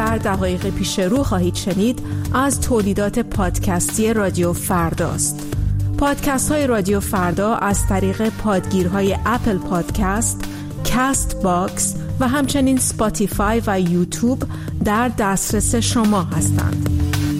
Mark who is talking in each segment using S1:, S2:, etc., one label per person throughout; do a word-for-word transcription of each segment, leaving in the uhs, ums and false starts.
S1: در دقایق پیش رو خواهید شنید از تولیدات پادکستی رادیو فرداست. پادکست های رادیو فردا از طریق پادگیرهای اپل پادکست، کست باکس و همچنین سپاتیفای و یوتیوب در دسترس شما هستند.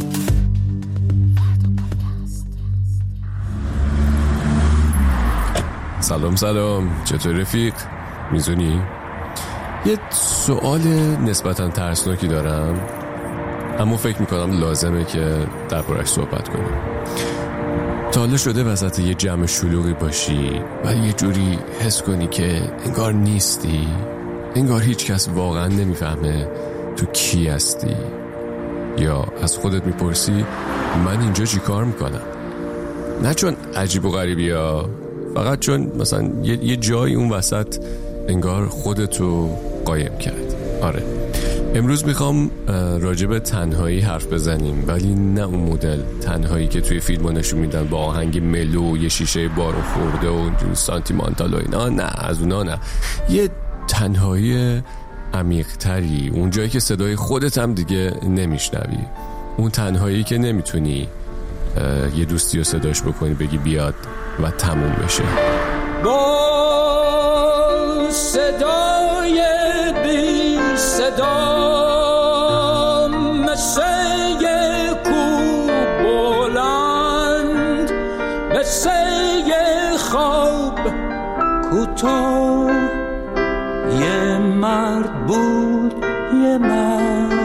S2: سلام سلام، چطور رفیق؟ میزونی؟ یه سوال نسبتاً ترسناکی دارم، اما فکر میکنم لازمه که در بارش صحبت کنیم. تا حالا شده وسط یه جمع شلوغی باشی و یه جوری حس کنی که انگار نیستی، انگار هیچ کس واقعا نمیفهمه تو کی هستی، یا از خودت میپرسی من اینجا چی کار میکنم؟ نه چون عجیب و غریبی ها، فقط چون مثلا یه, یه جایی اون وسط انگار خودتو قایم کرد. آره، امروز میخوام راجب تنهایی حرف بزنیم، ولی نه اون مدل تنهایی که توی فیلم ها نشون میدن با آهنگ ملو، یه شیشه بارو خورده و سانتیمانتال و اینا. نه، از اونا نه. یه تنهایی عمیق تری، اون جایی که صدای خودت هم دیگه نمیشنوی، اون تنهایی که نمیتونی یه دوستی رو صداش بکنی بگی بیاد و تموم بشه.
S3: با صدای بی صدا مثل یه کوه بلند، مثل یه خواب کوتاه، یه مرد بود، یه مرد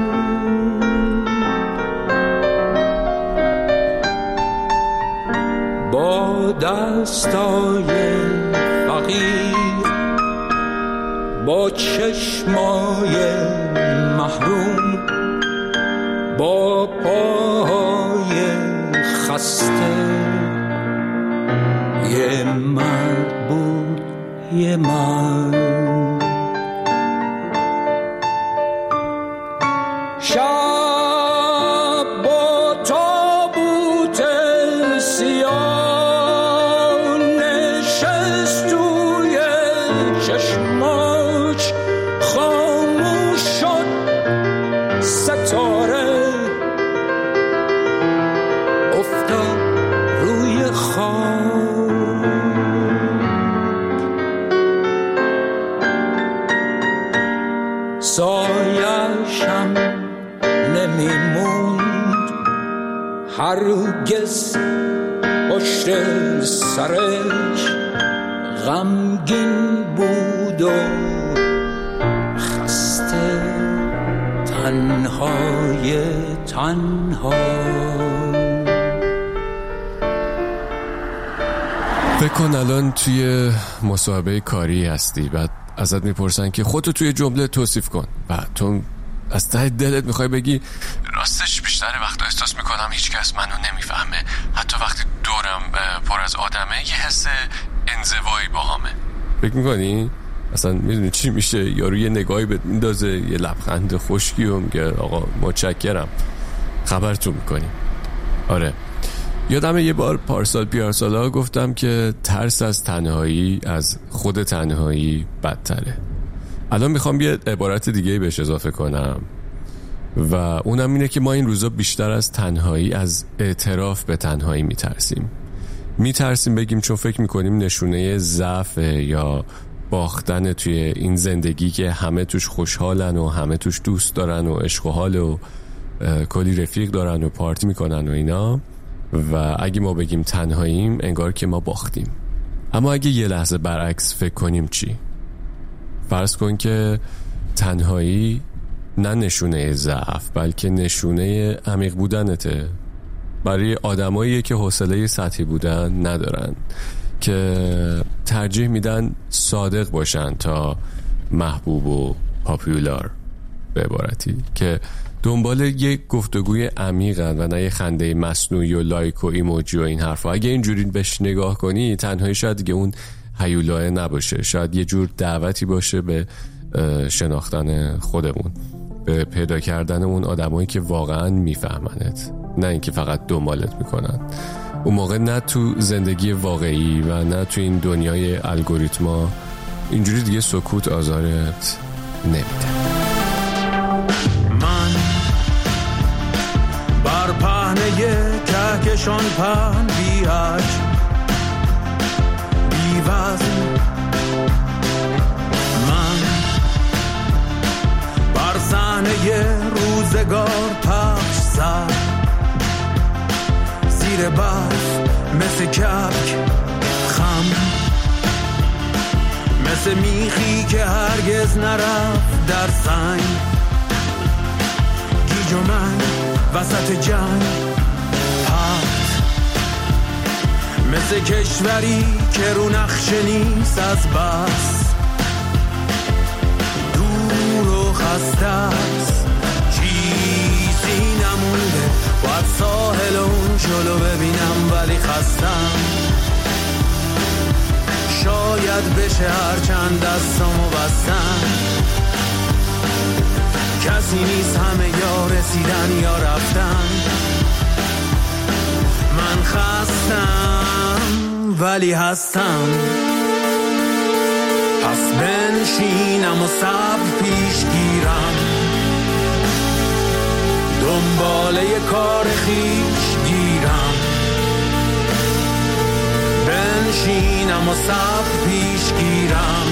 S3: با دستای فقیر، با چشمای محروم، با پاهای خسته، یه مرد بود، یه مرد. شب با تابوت سیاه نشست توی چشماش، خاموش شد ستاره، افتاد روی خواب. سایه‌شم نمیموند هرگز پشت سرش، غمگین بود و خسته، تنهای تنها.
S2: فکر کن الان توی مصاحبه کاری هستی، بعد ازت میپرسن که خودتو توی جمله توصیف کن و تو از ته دلت میخوای بگی راستش بیشتر وقتا احساس میکنم هیچ کس منو نمیفهمه، حتی وقتی دورم پر از آدمه یه حس انزوایی باهامه. فکر میکنی؟ اصلا میدونی چی میشه؟ یارو یه نگاهی بهت میندازه، یه لبخند خشکی و میگه آقا متشکرم، خبرتون میکنیم. آره، یادمه یه بار پارسال پیارسالا گفتم که ترس از تنهایی از خود تنهایی بدتره. الان میخوام یه عبارت دیگه بهش اضافه کنم و اونم اینه که ما این روزا بیشتر از تنهایی از اعتراف به تنهایی میترسیم. میترسیم بگیم چون فکر میکنیم نشونه ضعف یا باختن توی این زندگی که همه توش خوشحالن و همه توش دوست دارن و عشق و حال و کلی رفیق دارن و پارتی میکنن و اینا، و اگه ما بگیم تنهاییم انگار که ما باختیم. اما اگه یه لحظه برعکس فکر کنیم چی؟ فرض کن که تنهایی نه نشونه ضعف بلکه نشونه عمیق بودنته. برای آدماییه که حوصله سطحی بودن ندارن، که ترجیح میدن صادق باشن تا محبوب و پاپولار، به عبارتی که دنبال یک گفتگوی عمیقن و نه یه خنده مصنوعی و لایک و ایموجی و این حرفا. اگه اینجوری بهش نگاه کنی، تنهایی شاید دیگه اون هیولای نباشه، شاید یه جور دعوتی باشه به شناختن خودمون، به پیدا کردن اون آدمایی که واقعا میفهمنت، نه اینکه فقط دنبالت میکنن. اون موقع نه تو زندگی واقعی و نه تو این دنیای الگوریتما اینجوری دیگه سکوت آزارت نمیده.
S3: من
S4: در پهنه کهکشان پهن بی حج بی وزن من بر صحنه روزگار پخش سر زیر برف مثل کبک خم مثل میخی که هرگز نرفت در سنگ گیج و من وسط جنگ پرد مثل کشوری که رو نقشه نیست از بس دور و خسته است چیزی نمونده باید ساحل اون جلو ببینم ولی خستم شاید بشه هر چند دستامو بستم کسی نیست همه یا رسیدن یا رفتن من خستم ولی هستم پس بنشینم و صبر پیش گیرم دنباله کار خیش گیرم بنشینم و صبر پیش گیرم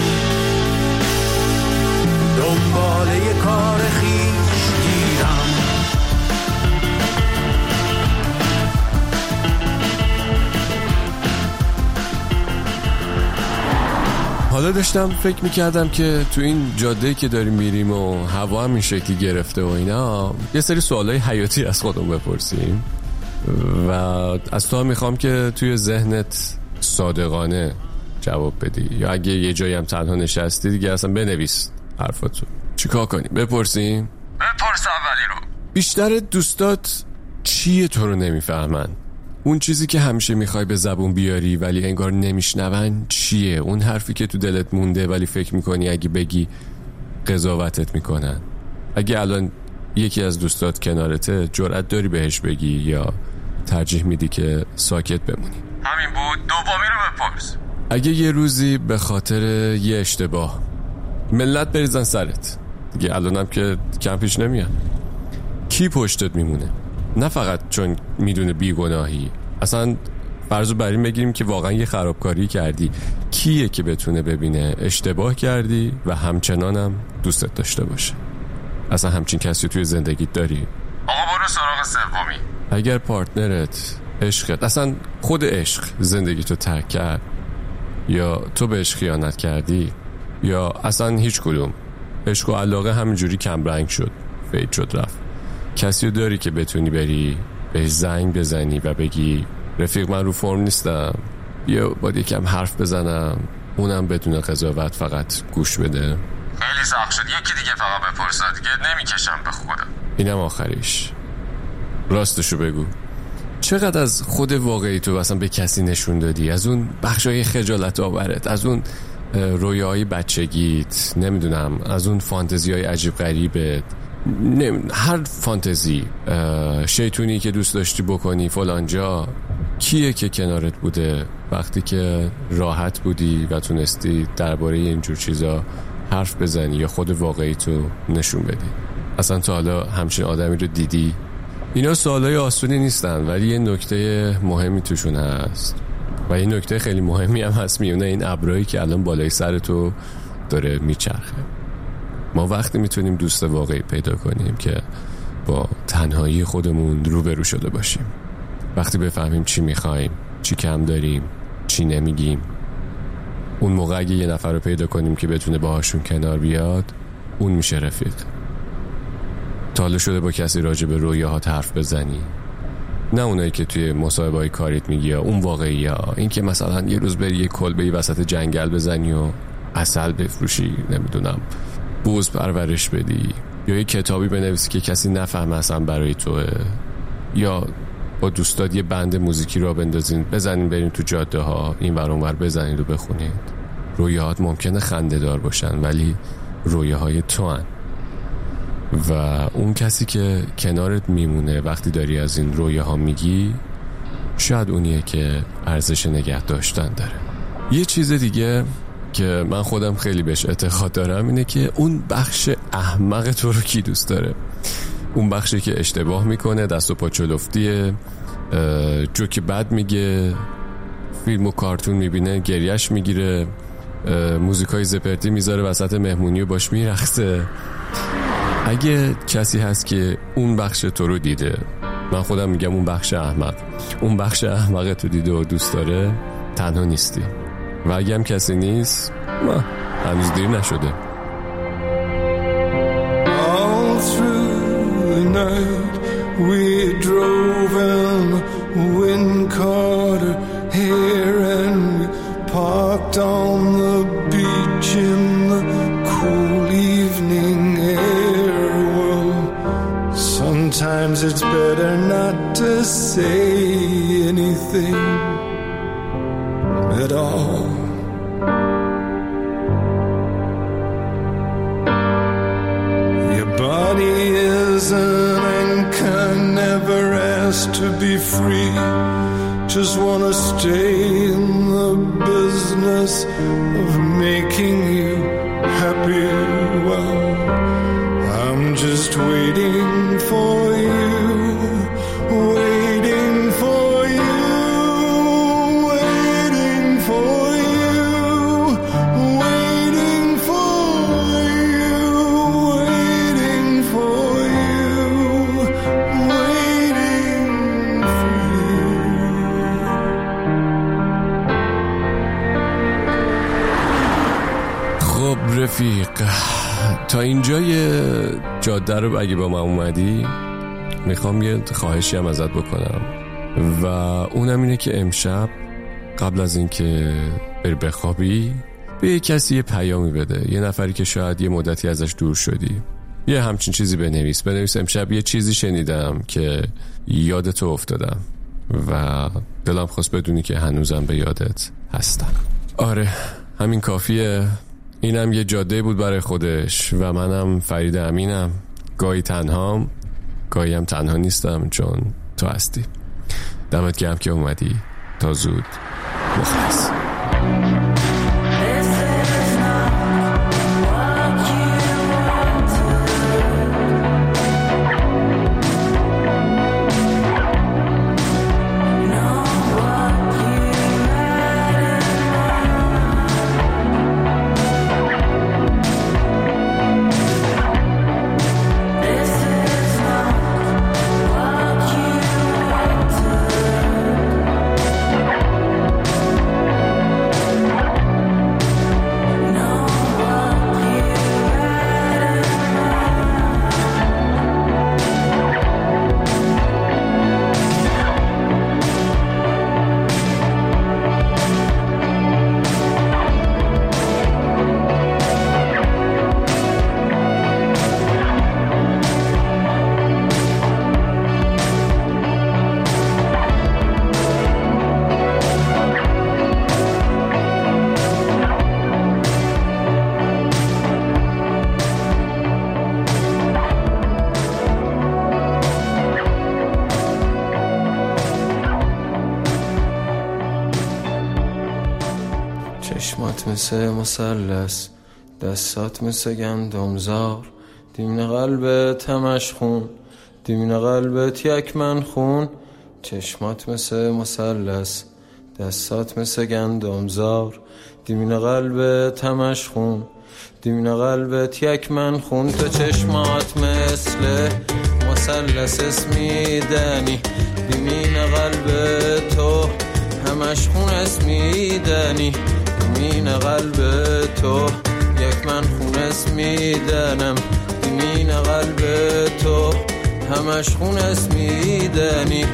S4: دنباله کار خیش گیرم
S2: حالا داشتم فکر میکردم که تو این جاده که داریم میریم و هوا هم این شکلی گرفته و اینا یه سری سوالای حیاتی از خودمون بپرسیم و از تو هم میخوام که توی ذهنت صادقانه جواب بدی یا اگه یه جایی هم تنها نشستی دیگه اصلا بنویس حرفاتو. چیکار کنیم؟ بپرسیم؟
S5: بپرس اولی رو.
S2: بیشتر دوستات چیه تو رو نمیفهمن؟ اون چیزی که همیشه میخوای به زبون بیاری ولی انگار نمیشنون چیه؟ اون حرفی که تو دلت مونده ولی فکر میکنی اگه بگی قضاوتت میکنن. اگه الان یکی از دوستات کنارته جرأت داری بهش بگی یا ترجیح میدی که ساکت بمونی؟
S5: همین بود. دومی رو بپرس.
S2: اگه یه روزی به خاطر یه اشتباه ملت بریزن سرت دیگه الانم که کم پیش نمیان کی پشتت میمونه؟ نه فقط چون میدونه بیگناهی، اصلا فرضو بر این بگیریم که واقعا یه خرابکاری کردی، کیه که بتونه ببینه اشتباه کردی و همچنانم دوستت داشته باشه؟ اصلا همچین کسی توی زندگیت داری؟
S5: آقا برو سراغ سومی.
S2: اگر پارتنرت عشقت، اصلا خود عشق زندگیتو ترک کرد یا تو بهش خیانت کردی یا اصلا هیچ کدوم، عشق و علاقه همینجوری کم رنگ شد، فید شد رفت، کسی رو داری که بتونی بری بهش زنگ بزنی و بگی رفیق من رو فرم نیستم بیا باید یکم حرف بزنم، اونم بدون قضاوت فقط گوش بده؟
S5: خیلی سخت شد. یکی دیگه فقط بپرسه دیگه نمیکشم به خودم.
S2: اینم آخریش. راستشو بگو، چقدر از خود واقعی تو اصلا به کسی نشون دادی؟ از اون بخشای خجالت آورت، از اون رویاهای بچگیت، نمیدونم از اون فانتزیای عجیب غریبت، هر فانتزی شیطونی که دوست داشتی بکنی فلانجا، کیه که کنارت بوده وقتی که راحت بودی و تونستی درباره اینجور چیزا حرف بزنی یا خود واقعی تو نشون بدی؟ اصلا تا حالا همچین آدمی رو دیدی؟ اینا سوالای آسونی نیستن ولی یه نکته مهمی توشون هست و یه نکته خیلی مهمی هم هست میونه این ابرایی که الان بالای سر تو داره میچرخه. ما وقتی میتونیم دوست واقعی پیدا کنیم که با تنهایی خودمون روبرو شده باشیم، وقتی بفهمیم چی میخوایم، چی کم داریم، چی نمیگیم، اون موقع اگه یه نفر رو پیدا کنیم که بتونه باهاشون کنار بیاد، اون میشه رفیق. تا حالا شده با کسی راجع به رویاهات حرف بزنی؟ نه اونایی که توی مصاحبه‌های کاریت میگی یا اون واقعی ها، این که مثلا یه روز بری یه کلبه‌ای وسط جنگل بزنی و عسل بفروشی، نمیدونم بوز پرورش بدی، یا یه کتابی بنویسی که کسی نفهمه اصلا برای توه، یا با دوستات یه بند موزیکی را بندازین بزنین برین تو جاده ها این ور اون ور بزنید و بخونید. رویاهات ممکنه خنده دار باشن ولی رویاهای تو هن و اون کسی که کنارت میمونه وقتی داری از این رویاها میگی شاید اونیه که ارزش نگه داشتن داره. یه چیز دیگه که من خودم خیلی بهش اعتقاد دارم اینه که اون بخش احمق تو رو کی دوست داره؟ اون بخشی که اشتباه میکنه، دست و پا چلفتیه، جوک بد میگه، فیلم و کارتون میبینه گریش میگیره، موزیکای زپرتی میذاره وسط مهمونی و باش میرقصه. اگه کسی هست که اون بخش تو رو دیده، من خودم میگم اون بخش احمق، اون بخش احمق تو دیده و دوست داره، تنها نیستی. و اگه هم کسی نیست، ما هنوز دیر نشده.
S6: All through the night we drove in wind Carter here and we parked on the beach in the cool evening air. Well, sometimes it's better not to say anything at all. Your body is an anchor, never asked to be free. Just wanna stay in the business of making you happy. Well, I'm just waiting for you, waiting for you, waiting for you, waiting for you, waiting for you, waiting for you.
S2: خب رفیق، تا اینجای جاده رو اگه با من اومدی، میخوام یه خواهشی هم ازت بکنم و اونم اینه که امشب قبل از اینکه بری بخوابی به یه کسی یه پیامی بده، یه نفری که شاید یه مدتی ازش دور شدی، یه همچین چیزی بنویس بنویس امشب یه چیزی شنیدم که یادتو افتادم و دلم خواست بدونی که هنوزم به یادت هستم. آره همین کافیه. اینم یه جاده بود برای خودش و منم فرید امینم، گاهی تنهام گاهی هم تنها نیستم چون تو هستی. دمت گرم که اومدی. تا زود. مخلص.
S7: چشمات مثل مثلث، دستات مثل گندمزار، دیمین قلبت همش خون، دیمین قلبت یک من خون. چشمات مثل مثلث، دستات مثل گندمزار، دیمین قلبت همش خون، دیمین قلبت یک من خون. تو چشمات مثل مثلث اسمیدنی، دیمین قلبت تو همش خون اسمیدنی، دیمین قلب تو یک من خون اسمیدنم، دیمین قلب تو همش خون اسمیدنی.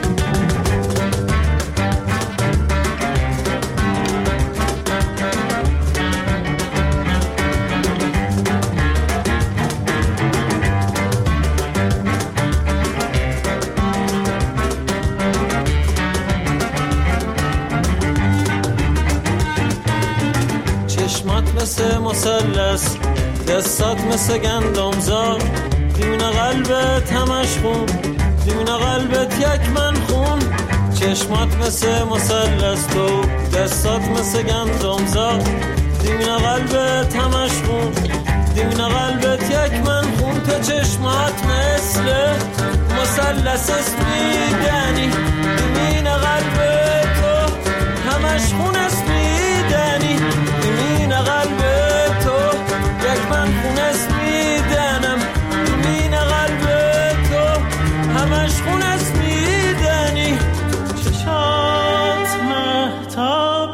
S8: چشمات مثل مثلث، دستات مثل گندمزار، دیمین قلبت همش خون، دیمین قلبت یک من خون. چشمات مثل مثلث، تو دستات مثل گندمزار، دیمین قلبت همش خون، دیمین قلبت یک من خون، تو چشمات مثل مثلث است میدنی، دیمین قلب تو همش خون است میدنی، دیمین قلب تو یک من خون است میدنم، دیمین قلب تو همش خون است میدنی. چشات مهتاب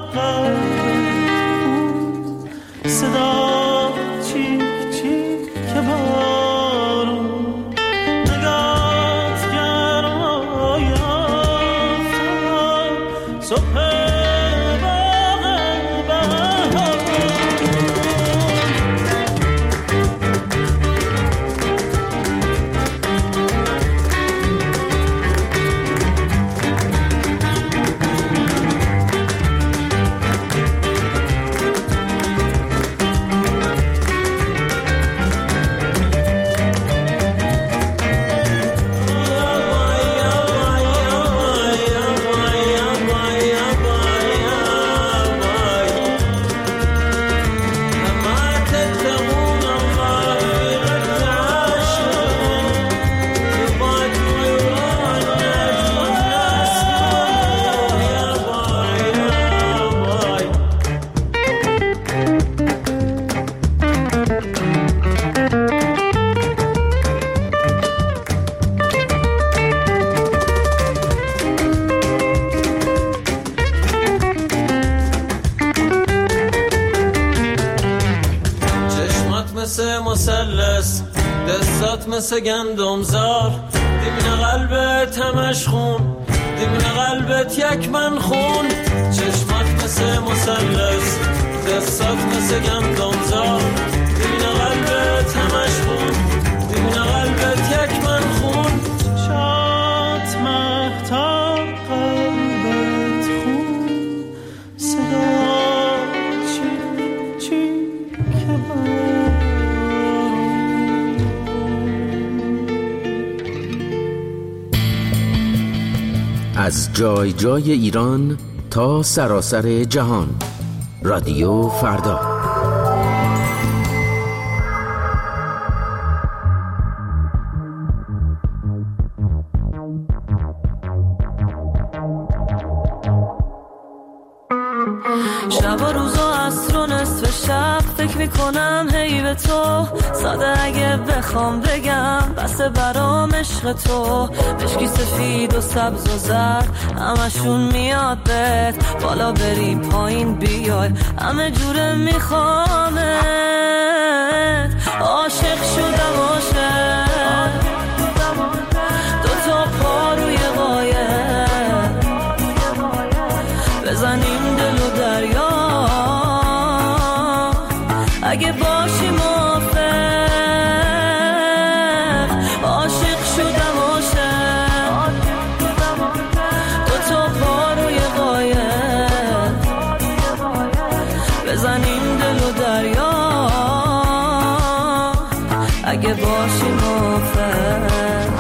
S8: صدا چیک چیک که بارون نگات گرما یافتم صبح مثلث، دستات مثل گندم زار، دیمین قلبت همش خون، دیمین قلبت یک من خون. چشمات مثل مثلث، دستات مثل گندم زار، دیمین قلبت همش خون، دیمین قلبت یک من خون. چشمات مهتاب قلبت خون، صدا چی چی که بار.
S9: از جای جای ایران تا سراسر جهان، رادیو فردا.
S10: شب و روزا عصر و نصف شب فکر میکنم هی به تو، ساده اگه بخوام بگم بسه برام عشق تو. مشکی سفید و سبز و زرد همشون میاد بهت، بالا بری پایین بیای همه جوره میخوامت. عاشق شدم عاشق، دوتا پا روی قایق، بزنیم دل و دریا اگه باشی موافق. عاشق شدم عاشق، دوتا پا روی قایق، بزنیم دل و دریا اگه باشی موافق.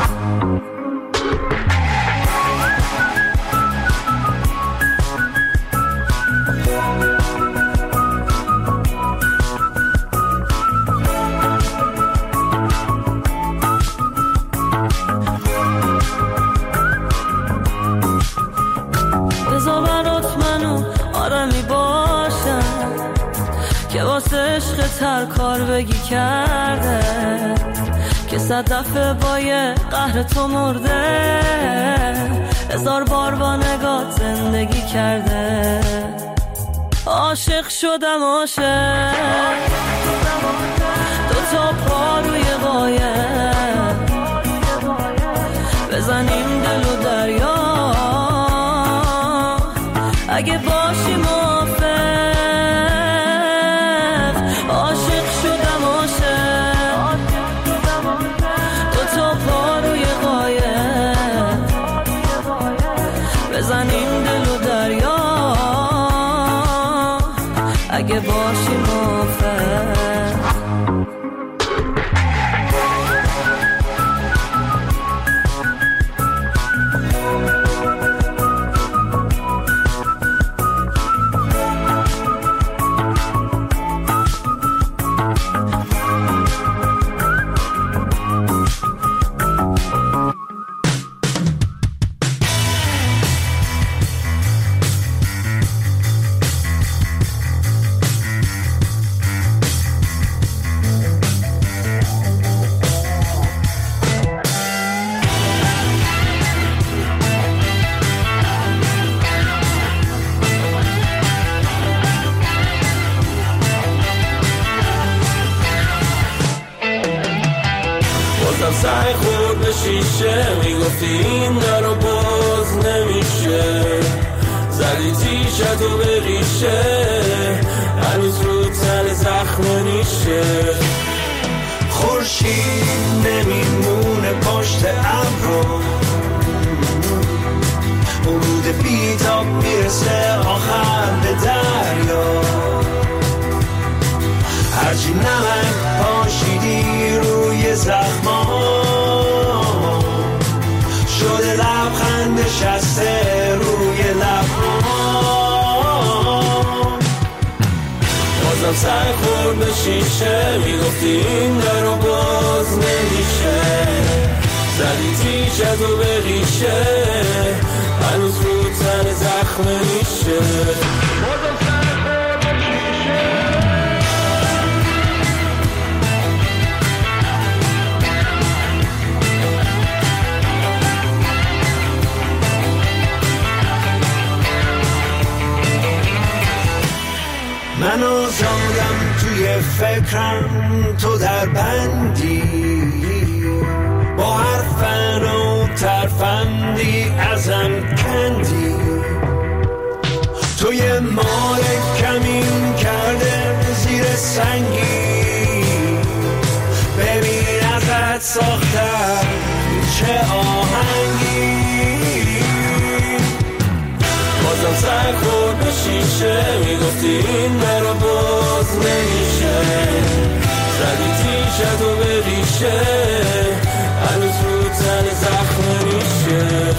S10: که واسه عشق تر کار بگی کرده، که صد دفعه با یه قهر تو مرده، هزار بار با نگات زندگی کرده. عاشق شدم عاشق، دوتا پا روی قایق، بزنیم دل و دریا اگه باشی موافق. عاشق شدم عاشق، دوتا پا روی قایق، بزنیم دل و دریا اگه باشی موافق.
S11: شیشه میگفتی این درو باز نمیشه، زدی تیشتو به ریشه هنوز رو تن زخم نیشه.
S6: خورشید نمیمونه پشت ابرو، ورود بیتاب میرسه آخر به دریا، هرچی نمک پاشیدی روی زخما شده لبخند نشسته روی لبها. بازم سر خورد به شیشه میگفتی این درو باز نمیشه، زدی تیشتو به ریشه هنوز رو تن زخم نیشه. بازم سر خورد به شیشه منو زادم توی فکرم تو در بندی، با حرفن و ترفندی ازم کندی، توی مال کمین کرده زیر سنگی، ببین ازت ساختم چه آهنگی. بازم سر خورد به شیشه میگفتی این درو باز نمیشه، زدی تیشتو به ریشه هنوز رو تن زخم نیشه.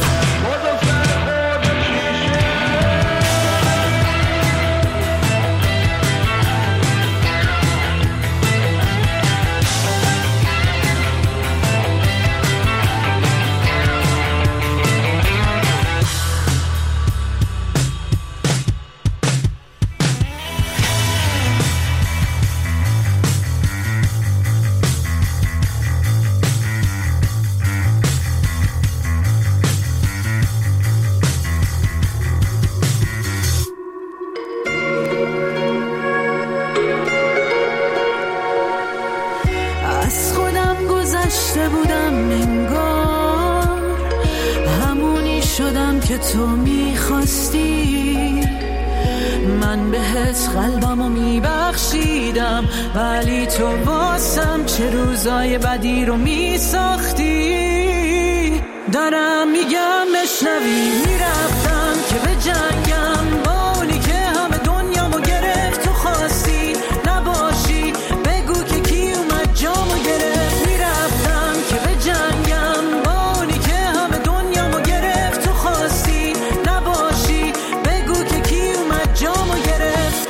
S10: که تو میخواستی، من بهت قلبمو میبخشیدم، ولی تو واسم چه روزای بدی رو میساختی. دارم میگم بشنوی، میرفتم که به جنگم با اونی که همه دنیامو گرفت، تو خواستی نباشی بگو که کی اومد جامو گرفت. میرفتم که به جنگم با اونی که همه دنیامو گرفت، تو خواستی نباشی بگو که کی اومد جامو گرفت.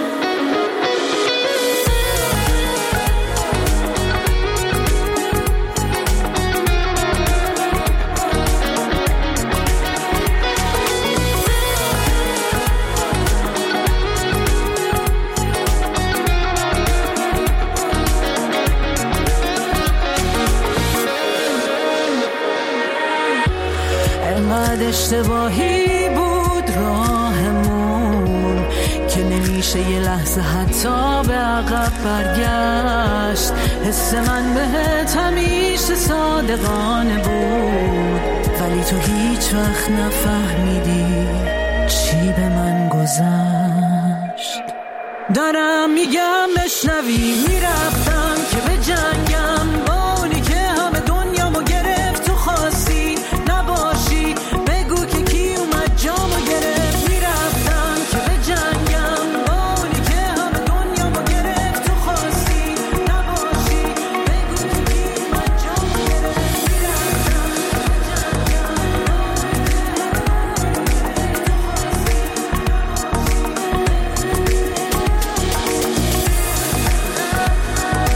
S10: اشتباهی بود راهمون که نمیشه یه لحظه حتی به عقب برگشت. حس من بهت همیشه صادقانه بود، ولی تو هیچ وقت نفهمیدی چی به من گذشت. دارم میگم بشنوی، میرفتم که به جنگم با اونی که همه دنیامو گرفت، تو خواستی نباشی بگو که کی اومد جامو گرفت. میرفتم که به جنگم با اونی که همه دنیامو گرفت، تو خواستی نباشی بگو که کی اومد جامو گرفت. میرفتم که به جنگم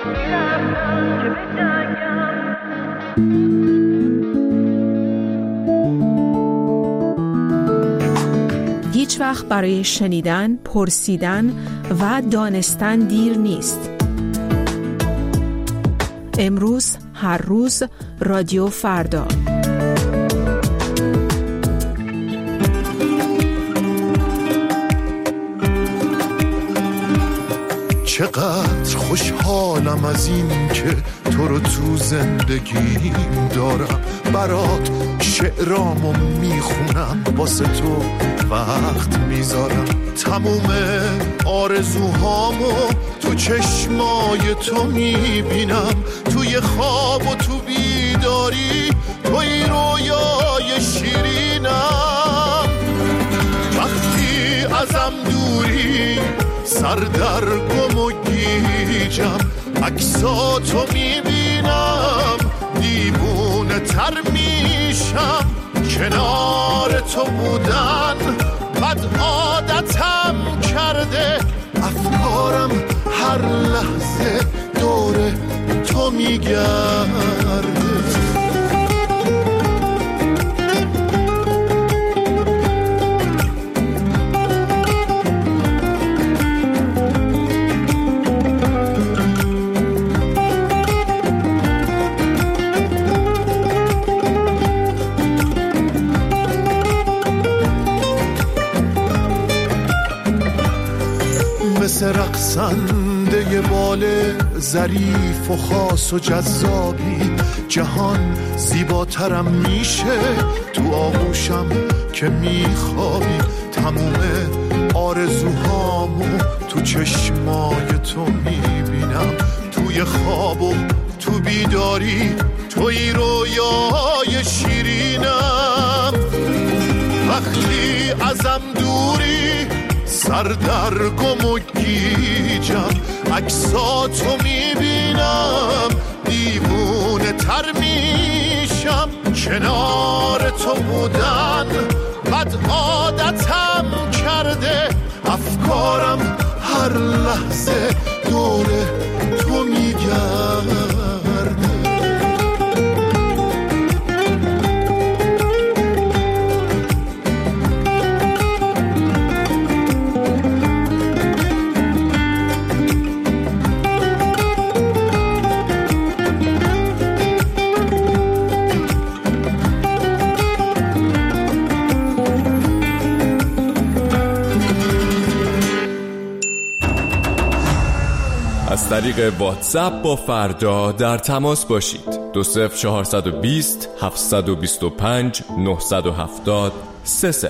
S10: میرفتم که بجنگم.
S1: هیچ وقت برای شنیدن، پرسیدن و دانستن دیر نیست. امروز، هر روز، رادیو فردا.
S12: چقدر خوشحالم از این که تو رو تو زندگیم دارم، برات شعرامو میخونم، واسه تو وقت میذارم، تموم آرزوهامو تو چشمای تو میبینم، توی خواب و تو بیداری توی رویای شیرینم. وقتی ازم دوری سر در گم و گیجم، عکساتو میبینم دیوونه تر میشم، کنار تو بودن بد عادتم کرده، افکارم هر لحظه دور تو میگرده. مثل رقصنده ی بال ظریف و خاص و جذابی، جهان زیباترم میشه تو آغوشم که میخوابی، تموم آرزوهامو تو چشمای تو میبینم، توی خواب و تو بیداری توی رویای شیرینم. وقتی ازم دوری سر در گم و گیجم، عکساتو میبینم دیوونه تر میشم، کنار تو بودن بد عادتم کرده، افکارم هر لحظه دور تو میگرده.
S13: از طریق واتساپ با فردا در تماس باشید. دو صفر چهارصد و بیست هفتصد و بیست و پنج نهصد و هفتاد سه صفر.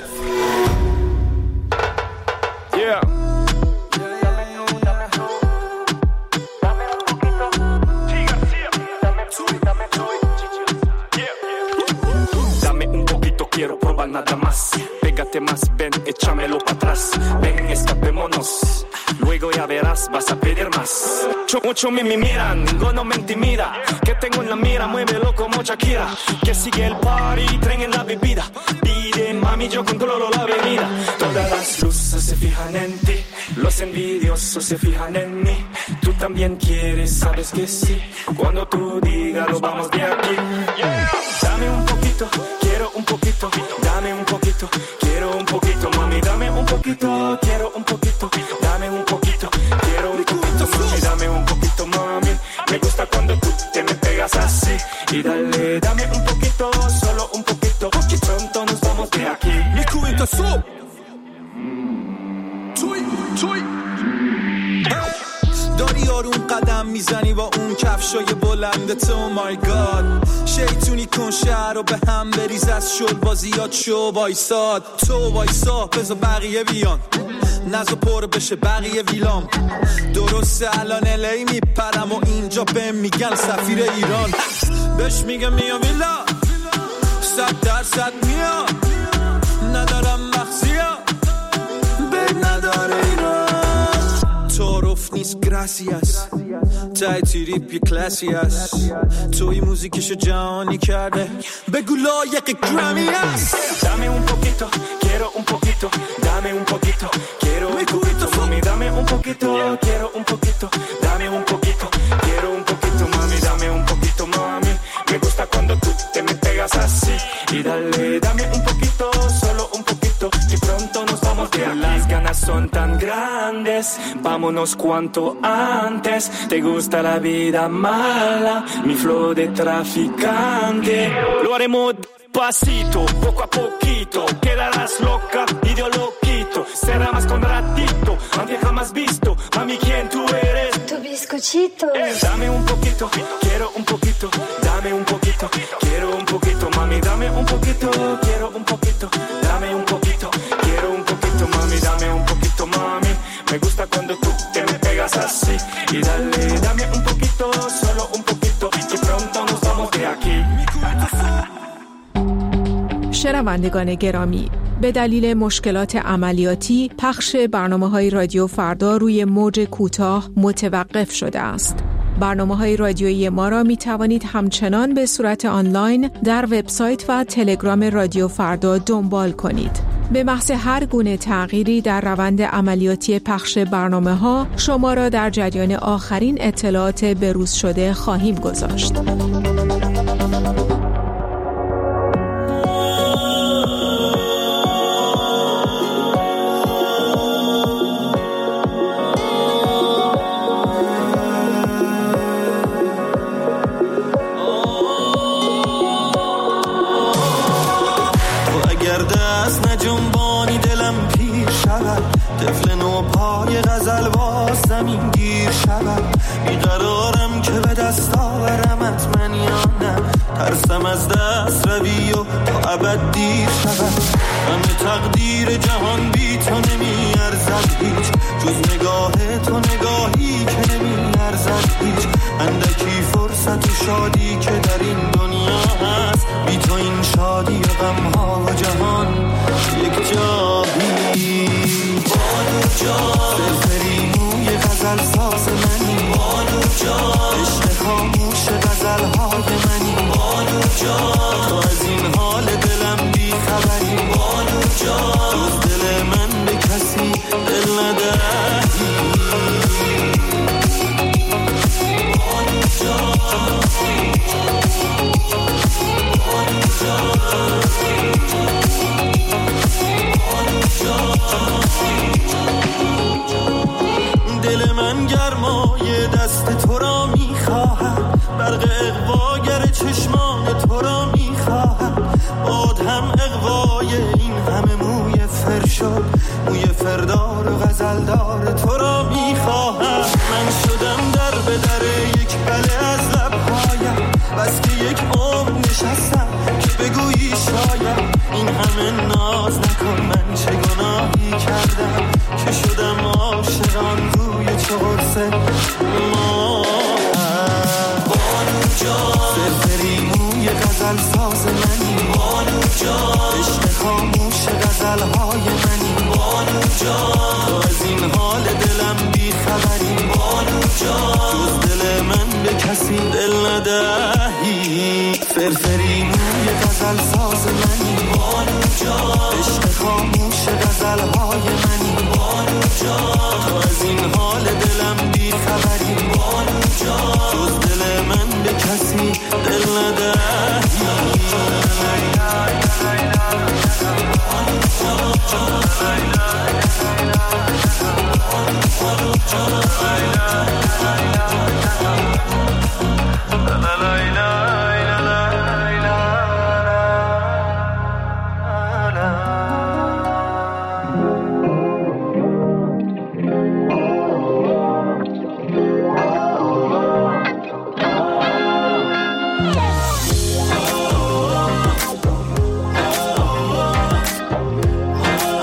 S14: Más, ven, échamelo para atrás. Ven, escapémonos. Luego ya verás, vas a pedir más. Mucho me miran, ninguno me intimida. Que tengo en la mira, muévelo como Shakira. Que sigue el party, tren en la bebida. Pide, mami, yo controlo la avenida. Todas las luces se fijan en ti. Los envidiosos se fijan en mí. Tú también quieres, sabes que sí. Cuando tú digas, lo vamos de aquí. Yeah. Dame un poquito, quiero un poquito. Dame un poquito, quiero un poquito, mami, dame un poquito, quiero un poquito, dame un poquito, quiero un poquito, mami, dame un poquito, mami. Me gusta cuando tú te me pegas así. Y dale, dame un poquito, solo un poquito, porque pronto nos vamos de aquí. Mi cuento sub. Tuy, tuy.
S15: داری آروم قدم میزنی با اون کفشای بلندت. او مای گاد شیطونی کن شهر رو به هم بریز، از شل بازیات شو وایساد. تو وایسا بذار بقیه بیان، نزا پر بشه بقیه ویلام. درسته الان الی میپرم و اینجا بهم میگن سفیر ایران. بهش میگم میام ویلا صد درصد میام، ندارم مخزیا بید نداره ایران. تعارف نیست گراسیاس، تای تریپ یه کلاسی هست. توی موزیکشو جهانی کرده، بگو لایق گرامی هست.
S14: Dame un poquito, quiero un poquito, dame un poquito, quiero un poquito, mami, dame un poquito, quiero un poquito, dame un poquito, quiero tan grandes, vámonos cuanto antes. Te gusta la vida mala, mi flow de traficante. Lo haremos pasito, poco a poquito. Quedarás loca y yo loquito. Será más con ratito, aunque jamás visto. Mami, ¿quién tú eres?
S16: Tu bizcochito.
S14: Eh, dame un poquito, quiero un poquito. Dame un poquito, quiero un poquito. Mami, dame un poquito, quiero un poquito. Dame un poquito, quiero un poquito. Mami, dame un poquito, mami. Me gusta cuando tú te me pegas así. Y dale, dame un poquito, solo un poquito. Y pronto nos vamos de aquí.
S1: شنوندگان گرامی، به دلیل مشکلات عملیاتی پخش برنامه‌های رادیو فردا روی موج کوتاه متوقف شده است. برنامه‌های رادیویی ما را می توانید همچنان به صورت آنلاین در وبسایت و تلگرام رادیو فردا دنبال کنید. به محض هر گونه تغییری در روند عملیاتی پخش برنامه‌ها شما را در جریان آخرین اطلاعات بروز شده خواهیم گذاشت.
S15: جنبانی دلم پیر شود، طفل نو پای غزل باز زمین گیر شود. بیقرارم که به دست آورمت من یا نه، ترسم از دست روی و تا ابد دیر شود. همه تقدیر جهان بی تو نمی ارزد هیچ، جز نگاه تو نگاهی که نمی ارزد هیچ. اندکی فرصت و شادی که در این دنیا هست، بی تو این شادی و غم ها و جهان یک جایی. بادو جان سرسری موی غزل ساز منی، بادو جان عشق خاموش غزل های منی، بادو جان تو از این حال دلم بی خبری، بادو جان جز دل من به کسی دل ندهی. بادو جان بادو جان دل من گرمای دست تو را میخواهد، برق اغواگر چشمان تو را میخواهد. باد هم اغوای این همه موی فرشاد، موی فردار و غزلدار تو را میخواهد. من شدم در به در یک بله از لبهایم، بس که یک عمر نشستم که بگویی شاید. این همه ناز نکن، من چه گناهی کردم که شدم عاشقان روی چه قرصه ما. بانو جان سرسری موی غزل ساز منی، بانو جان عشق خاموش غزل های منی، بانو جان تو از این حال دلم بی خبری، بانو جان جز دل من به کسی دل ندهی. فرفری موی غزل ساز منی، بانو جان عشق خاموش غزل های منی، بانو جان تو از این حال دلم بی خبری، بانو جان جز دل من به کسی دل ندهی.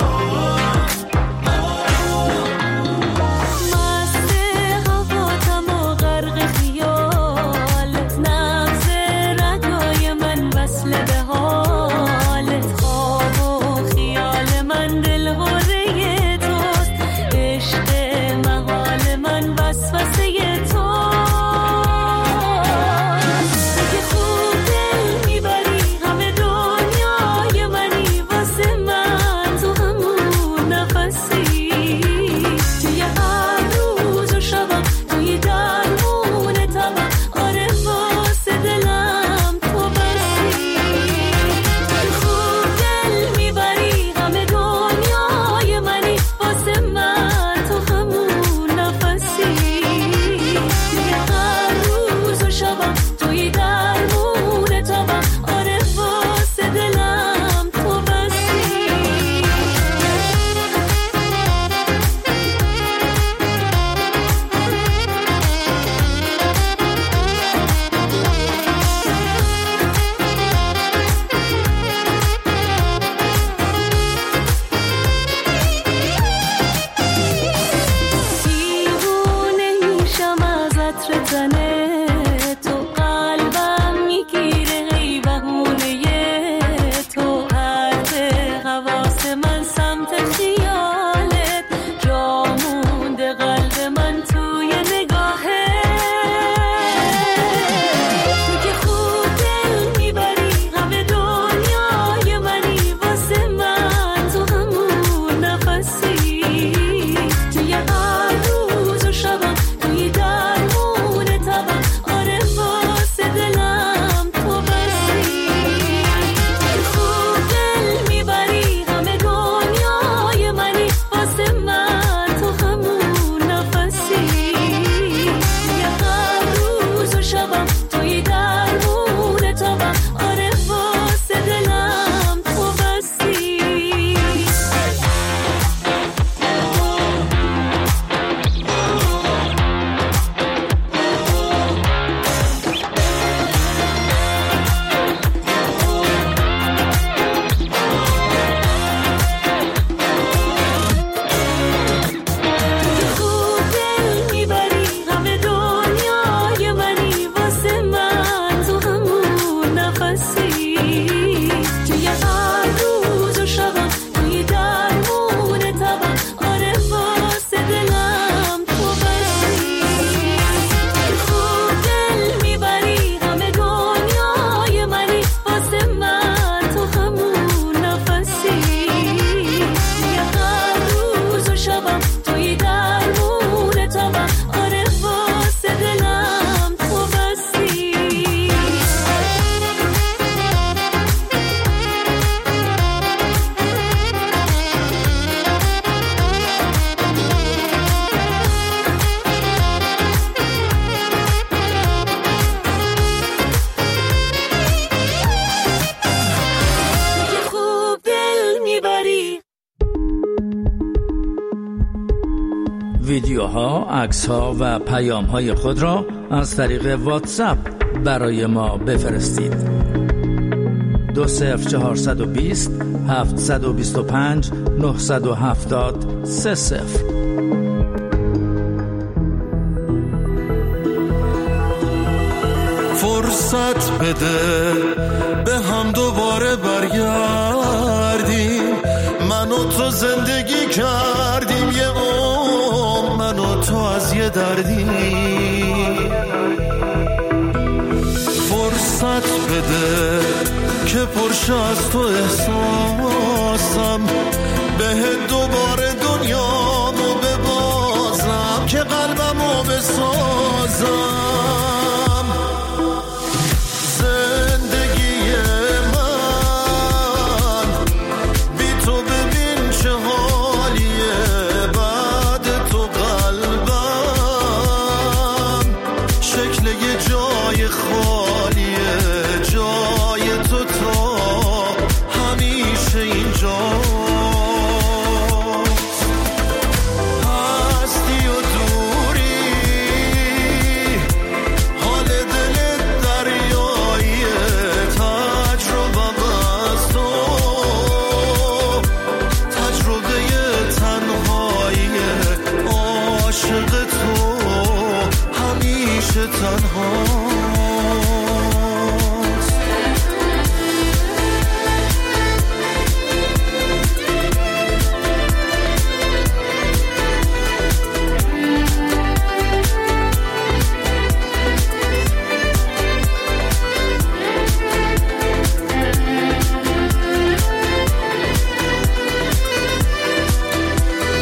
S10: مستی هوا عطر تنه تو قلبم میگیره ای بهونه تو حرف حواس من سمت خیالت جا مونده قلب من توی نگاهه تو که خوب دل میبری همه دنیای منی واسه من تو همون نفسی توی هر روز و شبم توی درمون تبم آره واسه دلم تو بسی خوب دل میبری همه دنیای منی واسه من تو همون نفسی توی هر روز و شبم توی درمون تبم آره واسه دلم تو بسی خوب دل میبری همه دنیای منی واسه من تو همون نفسی توی هر روز و شبم توی درمون تبم آره واسه دلم تو بسی خوب دل میبری همه دنیای منی واسه من تو همون نفسی توی هر روز و شبم توی درمون تبم آره واسه دلم تو بسی خوب دل میبری
S16: ویدیوها، عکس‌ها و پیام‌های خود را از طریق واتساپ برای ما بفرستید. دو صفر چهارصد و بیست هفتصد و بیست و پنج نهصد و هفتاد سه صفر.
S12: فرصت بده به هم دوباره برگردیم، من و تو زندگی کردیم یه عمر، من و تو از یه دردی. فرصت بده که پرشه از تو احساسم، به دوباره دنیامو ببازم که قلبمو بسازم.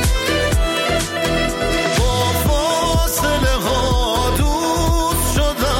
S12: با فاصله ها دوست شدم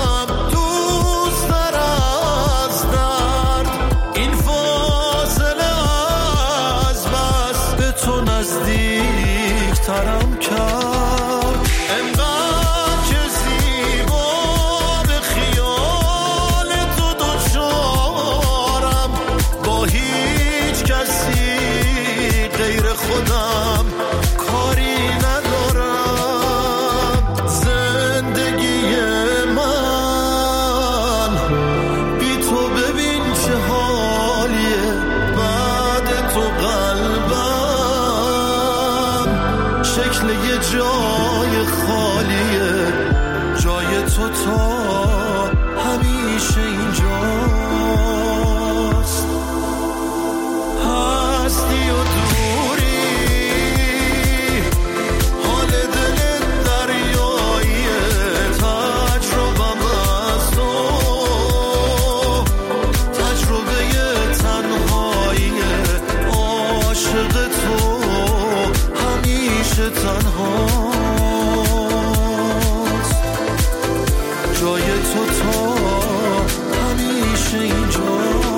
S12: جای تو تا همیشه اینجاست.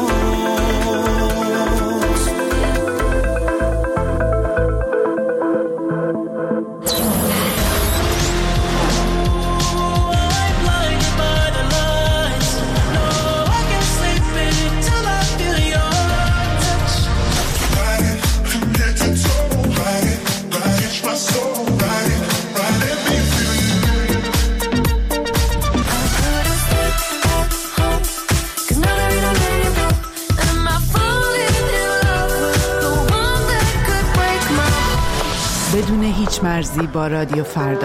S1: بدون هیچ مرزی با رادیو فردا.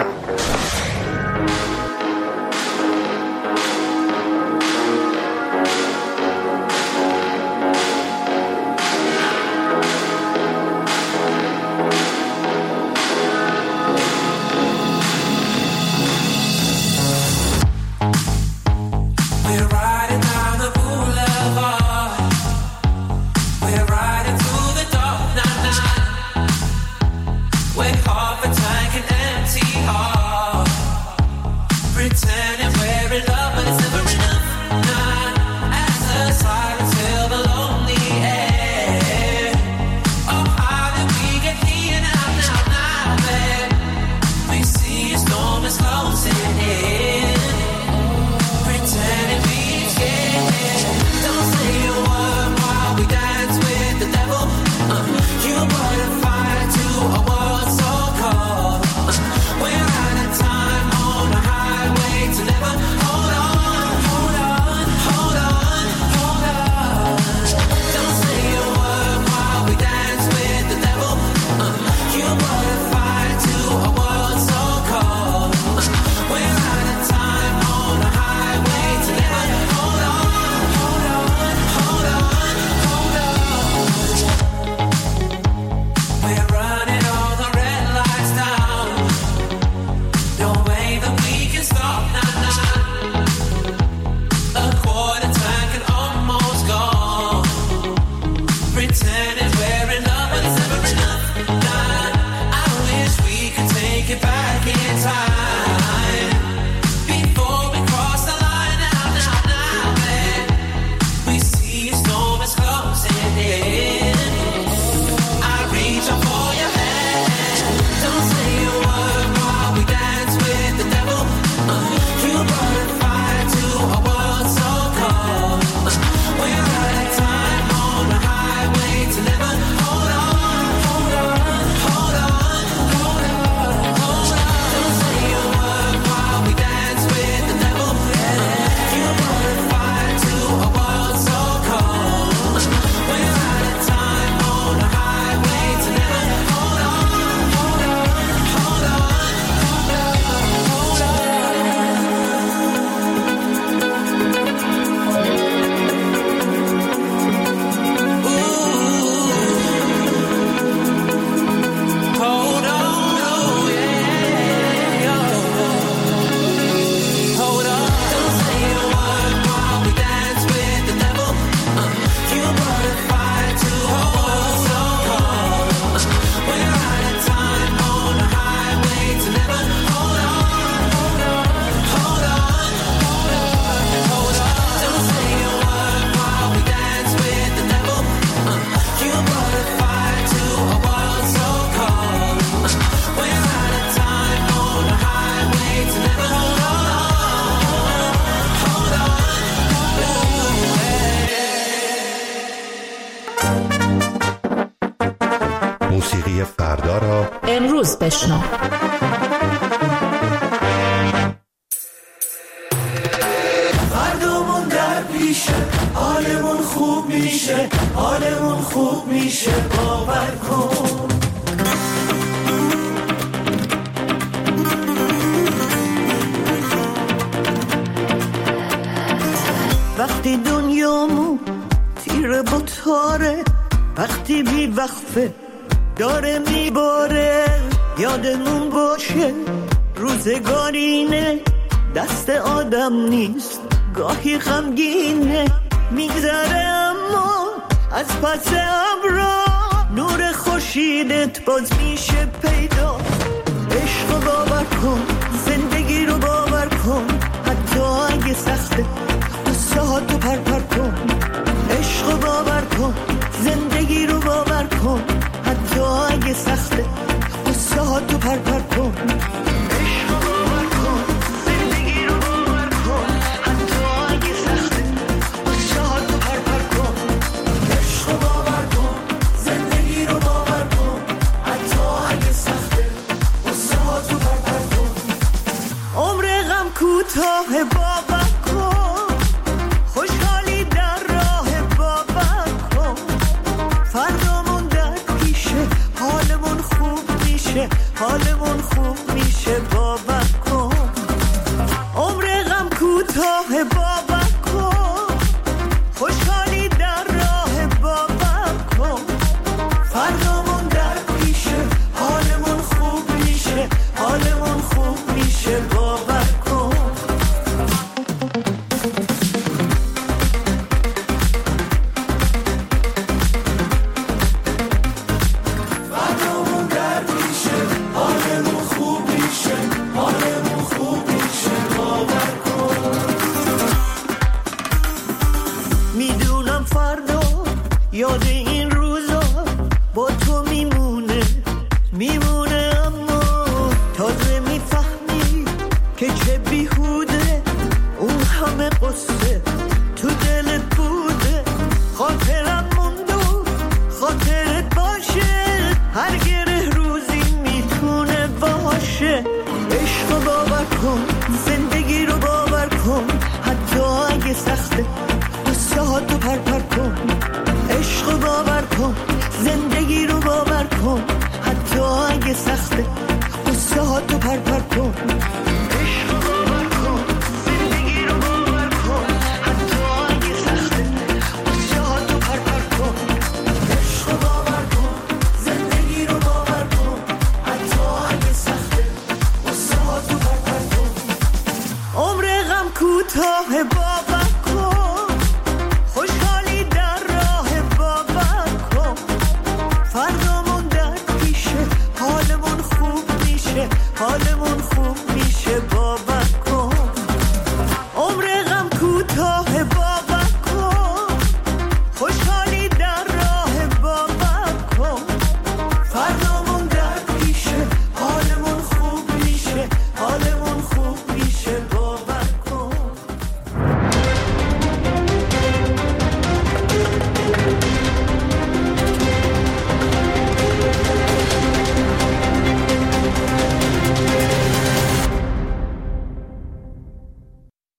S17: موسیقی فردا را
S1: امروز بشنو.
S6: فردامون در پیشه، حالمون خوب میشه، حالمون خوب میشه، باور کن. وقتی دنیامون تیره با تاره، وقتی بی وقفه داره میباره، یادمون باشه روزگارینه، دست آدم نیست، گاهی غمگینه، میگذره اما از پس ابرا نور خورشیدت باز میشه پیدا. عشق رو باور کن، زندگی رو باور کن، حتی کوتاه باور کن، خوشحالی در راه باور کن، فردامون در پیشه، حالمون خوب میشه، حالمون خوب میشه، باور کن. عمر غم کوتاه باور کن، خوشحالی در راه باور کن، فردامون در پیشه، حالمون خوب میشه، حالمون خوب میشه، باور کن. فردامون در پیشه، حالمون خوب میشه، حالمون خوب میشه، باور کن. میدونم فردا یاد این روزا با تو میمونه، میمونه، اما تازه میفهمی که چه بیهوده اون همه قصه تو دلت بوده. خاطرم موند و خاطرت باشه، هر گره روزی میتونه باشه. عشق رو باور کن، زندگی رو باور کن، حتی اگه سخته قصه ها تو پر پر کن. عشق رو باور کن، زندگی رو باور کن، حتی اگه سخته قصه ها تو پر پر کن. عشق رو باور کن، زندگی رو باور کن، حتی اگه سخته قصه ها تو پر پر کن. عشق رو باور کن، زندگی رو باور کن، حتی اگه سخته قصه ها تو پر پر کن. عمر غم کوتاه باور